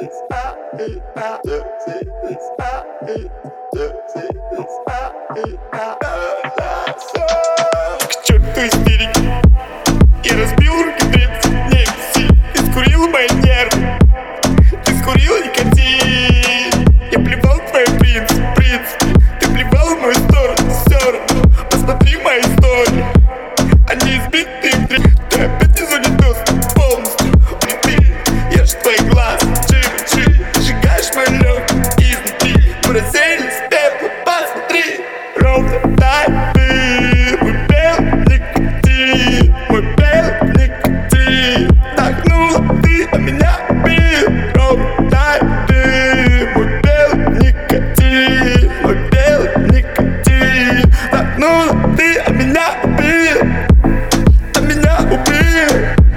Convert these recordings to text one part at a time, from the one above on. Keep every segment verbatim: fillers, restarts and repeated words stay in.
К черту истерики, я разбил руки тридцать некси. Ты скурил мои нервы, ты скурил никотин. Я плевал в твой принцип, принцип. Ты плевал в мою сторону, все равно. Посмотри мои истории, они избитые в три. Ты опять не зоне доступ полностью. Ты, я ж твой глаз, чим-чи. Сжигаешь мой лед изнутри. Мы разделись с пеплом, посмотри. Ровно так ты, мой белый никотин. Мой белый никотин. Вдохнула ты, а меня убил. Ровно так ты, мой белый никотин. Мой белый никотин. Вдохнула ты, а меня убил. А меня убил.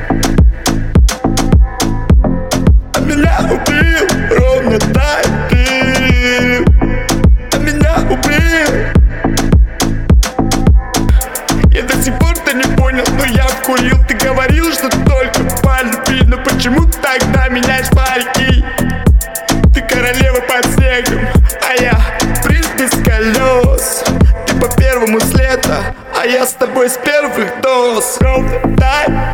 А меня убил. Ровно так ты, а меня убил. Я до сих пор-то не понял, но я вкурил. Ты говорил, что только по любви, но почему тогда меняешь парики? Ты королева под снегом, а я принц без колес. Ты по первому с лета, а я с тобой с первых доз. Ровно так